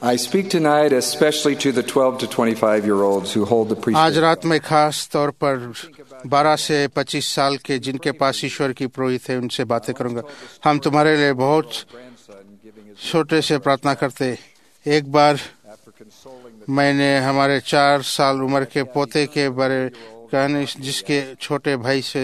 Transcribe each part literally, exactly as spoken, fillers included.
I speak tonight especially to the twelve to twenty-five year olds who hold the आज priesthood. रात में खास तौर पर बारह से पच्चीस साल के जिनके पास ईश्वर की पुरोहित है उनसे बातें करूंगा। हम तुम्हारे लिए बहुत छोटे से प्रार्थना करते। एक बार मैंने हमारे चार साल उम्र के पोते के बारे कहने जिसके छोटे भाई से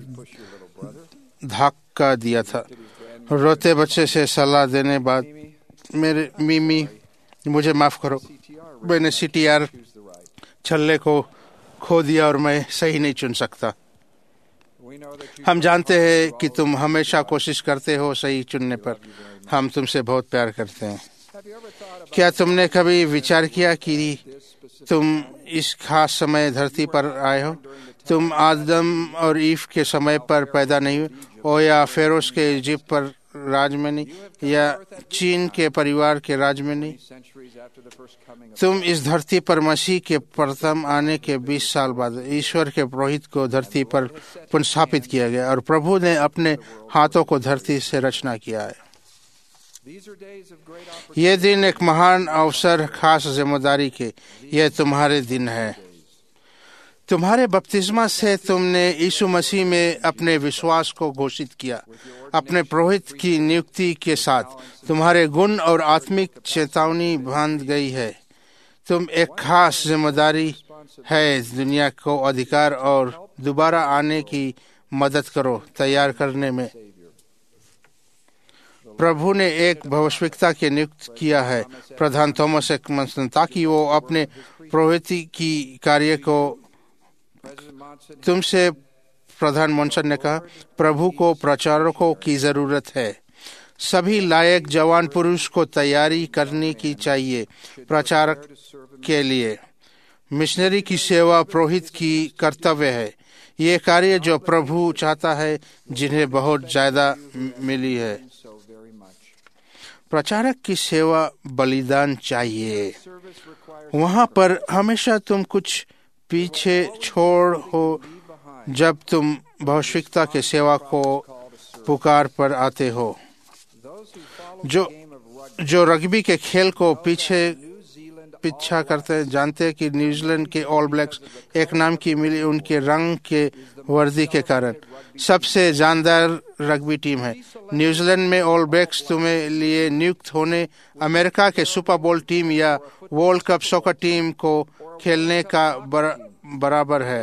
धक्का दिया था, रोते बच्चे से सलाह देने बाद मेरे मिमी मुझे माफ करो, मैंने सीटीआर छल्ले को खो दिया और मैं सही नहीं चुन सकता। हम जानते हैं कि तुम हमेशा कोशिश करते हो सही चुनने पर। हम तुमसे बहुत प्यार करते हैं। क्या तुमने कभी विचार किया कि तुम इस खास समय धरती पर आए हो? तुम आदम और ईव के समय पर पैदा नहीं हुए हो, या फेरोस के इजिप्ट पर राज में नहीं, या चीन के परिवार के राज में नहीं। तुम इस धरती पर मसीह के प्रथम आने के बीस साल बाद ईश्वर के पुरोहित को धरती पर पुनर्स्थापित किया गया और प्रभु ने अपने हाथों को धरती से रचना किया है। ये दिन एक महान अवसर, खास जिम्मेदारी के ये तुम्हारे दिन है। तुम्हारे बपतिस्मा से तुमने यीशु मसीह में अपने विश्वास को घोषित किया। अपने पुरोहित की नियुक्ति के साथ तुम्हारे गुण और आत्मिक चेतावनी बांध गई है। तुम एक खास जिम्मेदारी है, दुनिया को अधिकार और दोबारा आने की मदद करो तैयार करने में। प्रभु ने एक भविष्यवक्ता के नियुक्त किया है, प्रधान थॉमस एक्मसन, ताकि वो अपने पुरोहिती की कार्य को तुमसे प्रधान मनसन ने कहा, प्रभु को प्रचारकों की जरूरत है। सभी लायक जवान पुरुष को तैयारी करने की चाहिए प्रचारक के लिए। मिशनरी की सेवा पुरोहित की कर्तव्य है। ये कार्य जो प्रभु चाहता है, जिन्हें बहुत ज्यादा मिली है। प्रचारक की सेवा बलिदान चाहिए। वहाँ पर हमेशा तुम कुछ पीछे छोड़ हो जब तुम भविष्यवक्ता के सेवा को पुकार पर आते हो। जो जो रग्बी के खेल को पीछे पीछा करते हैं, जानते हैं कि न्यूजीलैंड के ऑल ब्लैक्स एक नाम की मिली उनके रंग के वर्दी के कारण सबसे जानदार रग्बी टीम है। न्यूजीलैंड में ऑल ब्लैक्स तुम्हें लिए नियुक्त होने अमेरिका के सुपर बोल टीम या वर्ल्ड कप सॉकर टीम को खेलने का बर, बराबर है।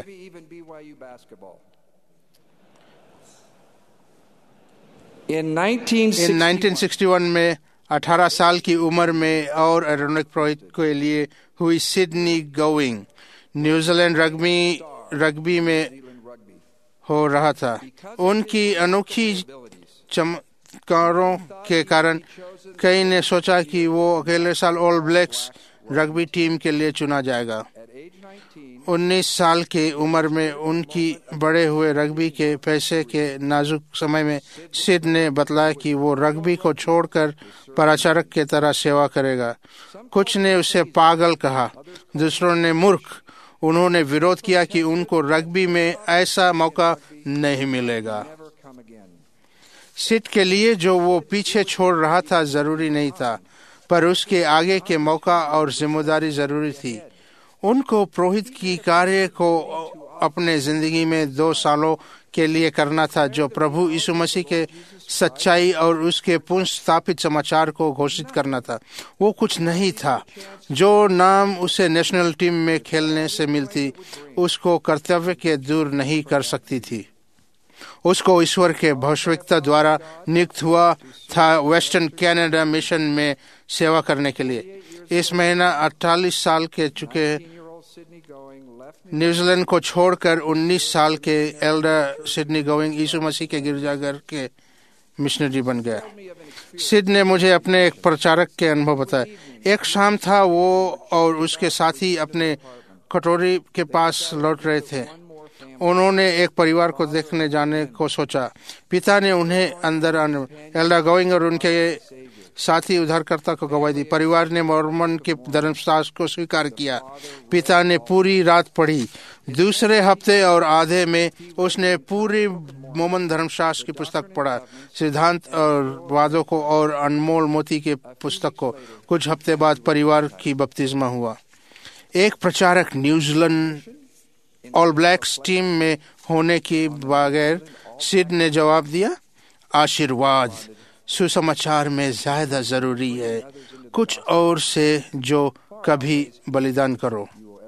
In nineteen इक्कीस में अठारह साल की उम्र में और एरोनिक पुरोहित के लिए हुई Sidney Going New Zealand rugby rugby में हो रहा था। उनकी अनोखी चमत्कारों के कारण कई ने सोचा कि वो अगले साल ऑल ब्लैक्स रग्बी टीम के लिए चुना जाएगा। उन्नीस साल की उम्र में उनकी बड़े हुए रग्बी के पैसे के नाजुक समय में सिड ने बतलाया कि वो रग्बी को छोड़कर प्रचारक की तरह सेवा करेगा। कुछ ने उसे पागल कहा, दूसरों ने मूर्ख। उन्होंने विरोध किया कि उनको रग्बी में ऐसा मौका नहीं मिलेगा। सिड के लिए जो वो पीछे छोड़ रहा था जरूरी नहीं था, पर उसके आगे के मौका और जिम्मेदारी जरूरी थी। उनको पुरोहित की कार्य को अपने जिंदगी में दो सालों के लिए करना था, जो प्रभु यीशु मसीह के सच्चाई और उसके पुनर्स्थापित समाचार को घोषित करना था। वो कुछ नहीं था जो नाम उसे नेशनल टीम में खेलने से मिलती उसको कर्तव्य के दूर नहीं कर सकती थी। उसको ईश्वर के भविष्यवक्ता द्वारा नियुक्त हुआ था वेस्टर्न कनाडा मिशन में सेवा करने के लिए। इस महीना अड़तालीस साल के चुके न्यूजीलैंड को छोड़कर उन्नीस साल के एल्डर सिडनी गोइंग यीशु मसीह के गिरजाघर के मिशनरी बन गया। सिड ने मुझे अपने एक प्रचारक के अनुभव बताया। एक शाम था, वो और उसके साथी अपने कटोरी के पास लौट रहे थे। उन्होंने एक परिवार को देखने जाने को सोचा। पिता ने उन्हें अंदर आने, एल्डर गोइंग और उनके साथ ही उद्धारकर्ता को गवाही दी। परिवार ने मॉर्मन के धर्मशास्त्र को स्वीकार किया। पिता ने पूरी रात पढ़ी। दूसरे हफ्ते और आधे में उसने पूरी मोमन धर्मशास्त्र की पुस्तक पढ़ा, सिद्धांत और वादों को और अनमोल मोती के पुस्तक को। कुछ हफ्ते बाद परिवार की बपतिस्मा हुआ। एक प्रचारक न्यूजीलैंड ऑल ब्लैक्स टीम में होने के बगैर सिड ने जवाब दिया, आशीर्वाद सुसमाचार में ज्यादा जरूरी है कुछ और से जो कभी बलिदान करो।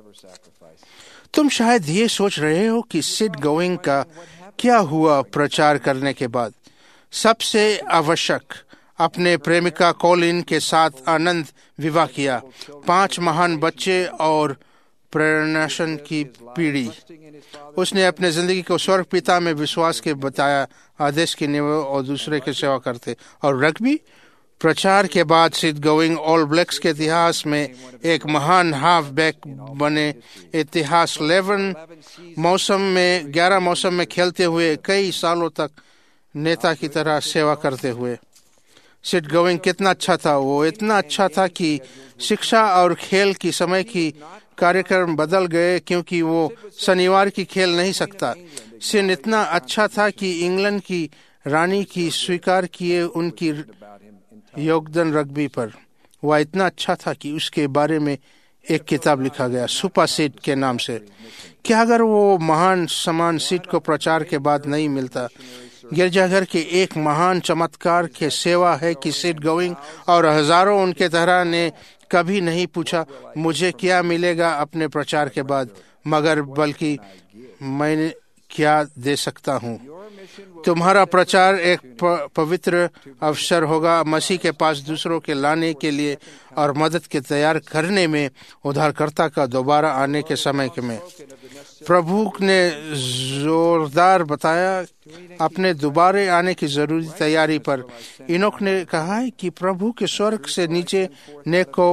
तुम शायद ये सोच रहे हो कि सिड गोइंग का क्या हुआ प्रचार करने के बाद। सबसे आवश्यक, अपने प्रेमिका कॉलिन के साथ आनंद विवाह किया, पांच महान बच्चे और प्रेरणाशन की पीढ़ी। उसने अपने जिंदगी को स्वर्ग पिता में विश्वास के बताया, आदेश की निभा और दूसरे की सेवा करते। और रग्बी प्रचार के बाद सिड गोइंग ऑल ब्लैक्स के इतिहास में एक महान हाफ बैक बने। इतिहास ग्यारह मौसम में ग्यारह मौसम में खेलते हुए कई सालों तक नेता की तरह सेवा करते हुए। सिड गोइंग कितना अच्छा था। वो इतना अच्छा था कि शिक्षा और खेल की समय की कार्यक्रम बदल गए क्योंकि वो शनिवार की खेल नहीं सकता। सिड इतना अच्छा था कि इंग्लैंड की रानी की स्वीकार किए उनकी योगदान रग्बी पर। वह इतना अच्छा था कि उसके बारे में एक किताब लिखा गया, सुपर सिड के नाम से। क्या अगर वो महान समान सिड को प्रचार के बाद नहीं मिलता? गिरजाघर के एक महान चमत्कार के सेवा है कि सिड गोइंग और हजारों उनके तरह ने कभी नहीं पूछा मुझे क्या मिलेगा अपने प्रचार के बाद, मगर बल्कि मैं क्या दे सकता हूँ। तुम्हारा प्रचार एक पवित्र अवसर होगा मसीह के पास दूसरों के लाने के लिए और मदद के तैयार करने में उद्धारकर्ता का दोबारा आने के समय के में। प्रभु ने जोरदार बताया अपने दोबारा आने की जरूरी तैयारी पर। इनोक ने कहा है कि प्रभु के स्वर्ग से नीचे ने को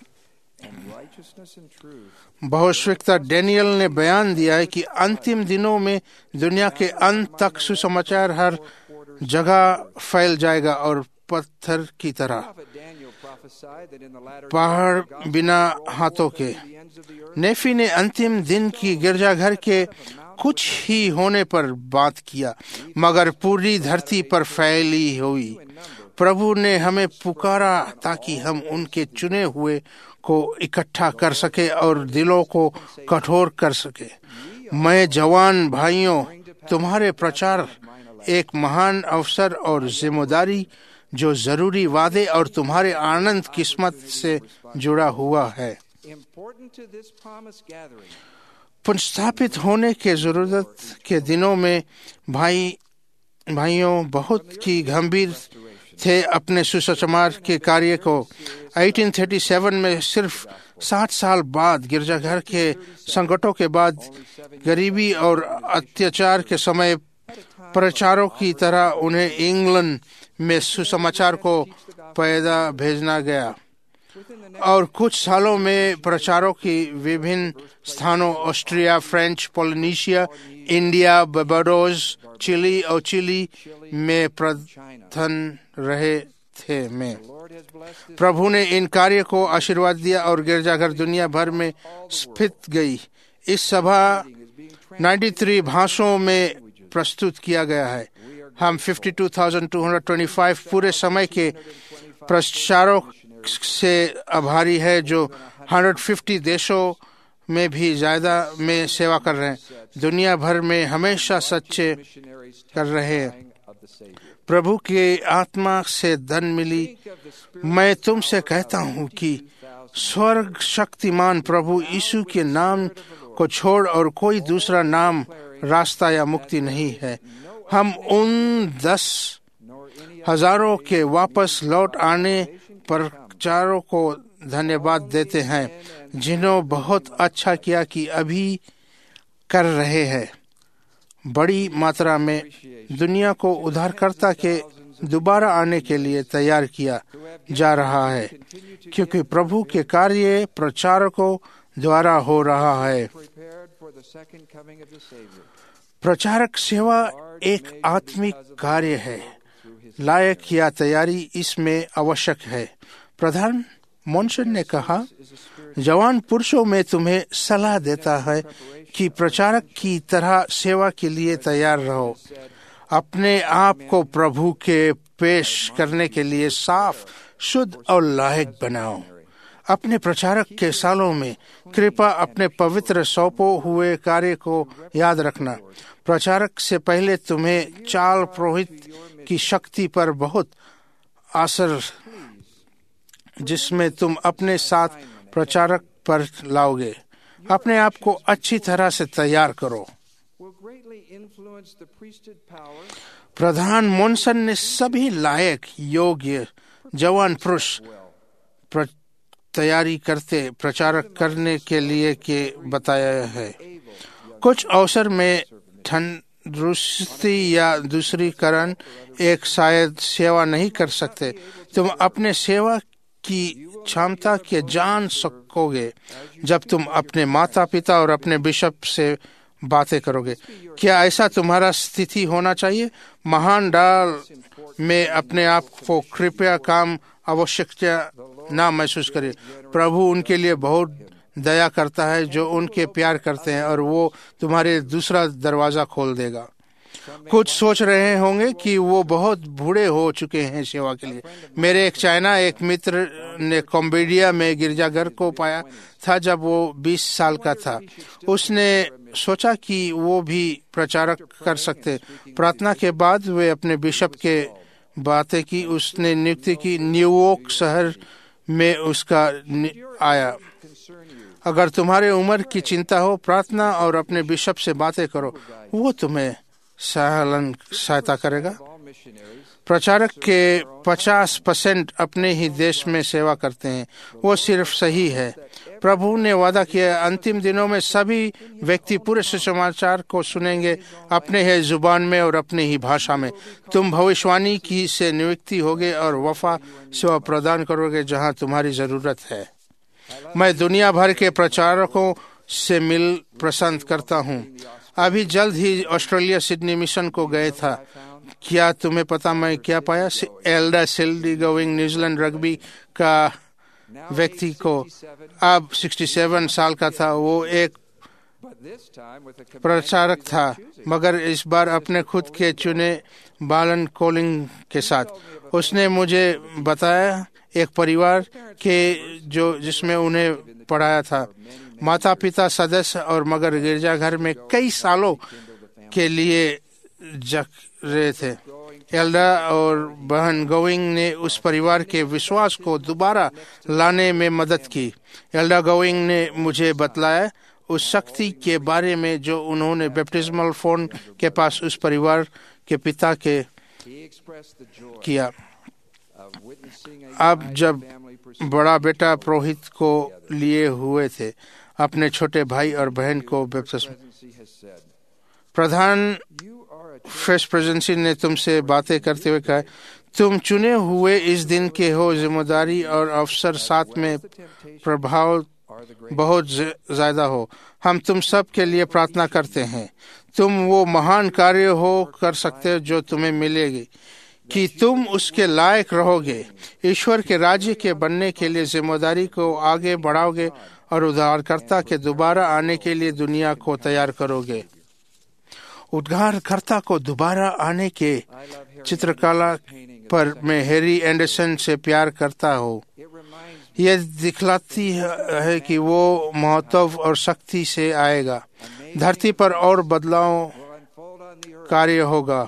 भविष्यवक्ता डैनियल ने बयान दिया है कि अंतिम दिनों में दुनिया के अंत तक सुसमाचार हर जगह फैल जाएगा और पत्थर की तरह पहाड़ बिना हाथों के। नेफी ने अंतिम दिन की गिरजाघर के कुछ ही होने पर बात किया, मगर पूरी धरती पर फैली हुई। प्रभु ने हमें पुकारा ताकि हम उनके चुने हुए को इकट्ठा कर सके और दिलों को कठोर कर सके। मैं जवान भाइयों, तुम्हारे प्रचार एक महान अवसर और जिम्मेदारी जो जरूरी वादे और तुम्हारे आनंद किस्मत से जुड़ा हुआ है। पुनर्स्थापित होने के जरूरत के दिनों में भाई भाइयों बहुत ही गंभीर थे अपने सुसमाचार के कार्य को। अठारह सौ सैंतीस में सिर्फ साठ साल बाद गिरजाघर के संकटों के बाद गरीबी और अत्याचार के समय प्रचारों की तरह उन्हें इंग्लैंड में सुसमाचार को पैदा भेजना गया और कुछ सालों में प्रचारों की विभिन्न स्थानों Austria, French Polynesia, India, Barbados, Chile और चिली में प्रथन रहे थे में प्रभु ने इन कार्य को आशीर्वाद दिया और गिरजाघर दुनिया भर में स्थित गई। इस सभा तिरानवे भाषाओं में प्रस्तुत किया गया है। हम बावन हज़ार दो सौ पच्चीस पूरे समय के प्रचारों से आभारी है जो एक सौ पचास देशों में भी ज्यादा में सेवा कर रहे हैं, दुनिया भर में हमेशा सच्चे कर रहे हैं। प्रभु की आत्मा से धन मिली। मैं तुमसे कहता हूँ कि स्वर्ग शक्तिमान प्रभु यीशु के नाम को छोड़ और कोई दूसरा नाम, रास्ता या मुक्ति नहीं है। हम उन दस हजारों के वापस लौट आने पर प्रचारों को धन्यवाद देते हैं जिन्होंने बहुत अच्छा किया कि अभी कर रहे हैं। बड़ी मात्रा में दुनिया को उद्धारकर्ता के दोबारा आने के लिए तैयार किया जा रहा है क्योंकि प्रभु के कार्य प्रचारकों द्वारा हो रहा है। प्रचारक सेवा एक आत्मिक कार्य है लायक या तैयारी इसमें आवश्यक है। प्रधान मोनसन ने कहा, जवान पुरुषों में तुम्हें सलाह देता है कि प्रचारक की तरह सेवा के लिए तैयार रहो। अपने आप को प्रभु के पेश करने के लिए साफ, शुद्ध और लायक बनाओ। अपने प्रचारक के सालों में कृपा अपने पवित्र सौंपे हुए कार्य को याद रखना। प्रचारक से पहले तुम्हें चाल पुरोहित की शक्ति पर बहुत असर, जिसमें तुम अपने साथ प्रचारक पर लाओगे। अपने आप को अच्छी तरह से तैयार करो। प्रधान मोनसन ने सभी लायक, योग्य जवान पुरुष तैयारी करते प्रचारक करने के लिए के बताया है। कुछ अवसर में तंदुरुस्ती या दूसरी कारण एक शायद सेवा नहीं कर सकते। तुम अपने सेवा की क्षमता के जान सकोगे जब तुम अपने माता पिता और अपने बिशप से बातें करोगे। क्या ऐसा तुम्हारा स्थिति होना चाहिए? महान डाल में अपने आप को कृपया काम आवश्यकता ना महसूस करे। प्रभु उनके लिए बहुत दया करता है जो उनके प्यार करते हैं, और वो तुम्हारे दूसरा दरवाजा खोल देगा। कुछ सोच रहे होंगे कि वो बहुत बूढ़े हो चुके हैं सेवा के लिए। मेरे एक चाइना एक मित्र ने कंबोडिया में गिरजाघर को पाया था जब वो बीस साल का था। उसने सोचा कि वो भी प्रचारक कर सकते। प्रार्थना के बाद वे अपने बिशप के बातें की। उसने नियुक्ति की। न्यूयॉर्क शहर में उसका आया। अगर तुम्हारे उम्र की चिंता हो, प्रार्थना और अपने बिशप से बातें करो, वो तुम्हें सहालन सहायता करेगा। प्रचारक के पचास परसेंट अपने ही देश में सेवा करते हैं। वो सिर्फ सही है। प्रभु ने वादा किया, अंतिम दिनों में सभी व्यक्ति पूरे सुसमाचार को सुनेंगे, अपने ही जुबान में और अपनी ही भाषा में। तुम भविष्यवाणी की से नियुक्ति होगे और वफा सेवा प्रदान करोगे जहां तुम्हारी जरूरत है। मैं दुनिया भर के प्रचारकों से मिल पसंद करता हूं। अभी जल्द ही ऑस्ट्रेलिया सिडनी मिशन को गए था। क्या तुम्हें पता मैं क्या पाया? एल्डा सिल्डी गोविंग न्यूजीलैंड रग्बी का व्यक्ति को अब सड़सठ साल का था। वो एक प्रचारक था, मगर इस बार अपने खुद के चुने बालन कोलिंग के साथ। उसने मुझे बताया एक परिवार के जो जिसमें उन्हें पढ़ाया था, माता पिता सदस्य और मगर गिरजाघर में कई सालों के लिए जग रहे थे। एल्डा और बहन गोविंग ने उस परिवार के विश्वास को दोबारा लाने में मदद की। एल्डा गोविंग ने मुझे बतलाया उस शक्ति के बारे में जो उन्होंने बैप्टिज्मल फोन के पास उस परिवार के पिता के किया। अब जब बड़ा बेटा पुरोहित को लिए हुए थे, अपने छोटे भाई और बहन को बपतिस्मा। प्रधान फ्रेश प्रेजेंसी ने तुमसे बातें करते हुए कहा, तुम चुने हुए इस दिन के हो। जिम्मेदारी और अवसर साथ में प्रभाव बहुत ज्यादा हो। हम तुम सब के लिए प्रार्थना करते हैं। तुम वो महान कार्य हो कर सकते हो जो तुम्हें मिलेगी कि तुम उसके लायक रहोगे। ईश्वर के राज्य के बनने के लिए जिम्मेदारी को आगे बढ़ाओगे और उद्धारकर्ता के दोबारा आने के लिए दुनिया को तैयार करोगे। उद्धारकर्ता को दोबारा आने के चित्रकला पर मैं हैरी एंडरसन से प्यार करता हूँ। यह दिखलाती है कि वो महत्व और शक्ति से आएगा। धरती पर और बदलाव कार्य होगा।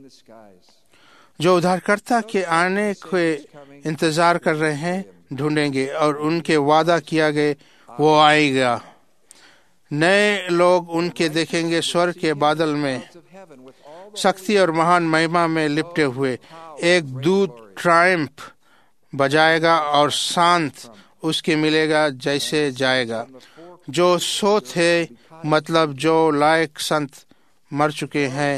जो उद्धारकर्ता के आने के इंतजार कर रहे हैं ढूंढेंगे और उनके वादा किया गए वो आएगा। नए लोग उनके देखेंगे स्वर्ग के बादल में शक्ति और महान महिमा में लिपटे हुए। एक दूत ट्रायम्फ बजाएगा और शांत उसके मिलेगा जैसे जाएगा। जो सो थे, मतलब जो लायक संत मर चुके हैं,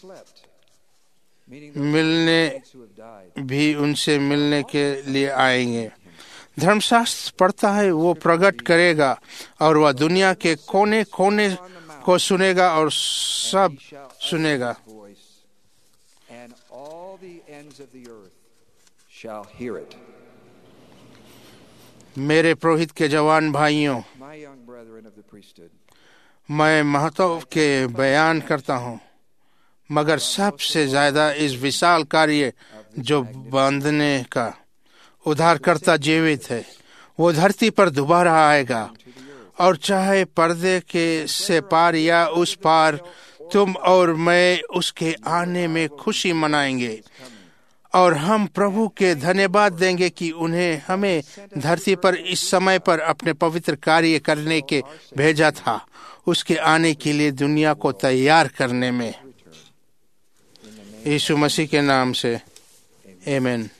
मिलने भी उनसे मिलने के लिए आएंगे। धर्मशास्त्र पढ़ता है, वो प्रकट करेगा और वह दुनिया के कोने कोने को सुनेगा और सब सुनेगा। of the earth shall hear it. मेरे पुरोहित के जवान भाइयों, My young brethren of the priesthood, मैं महत्व के बयान करता हूँ, मगर सबसे ज्यादा इस विशाल कार्य जो बांधने का उद्धारकर्ता जीवित है, वो धरती पर दोबारा आएगा, और चाहे पर्दे के से पार या उस पार, तुम और मैं उसके आने में खुशी मनाएंगे, और हम प्रभु के धन्यवाद देंगे कि उन्हें हमें धरती पर इस समय पर अपने पवित्र कार्य करने के भेजा था, उसके आने के लिए दुनिया को तैयार करने में। यीशु मसीह के नाम से आमीन।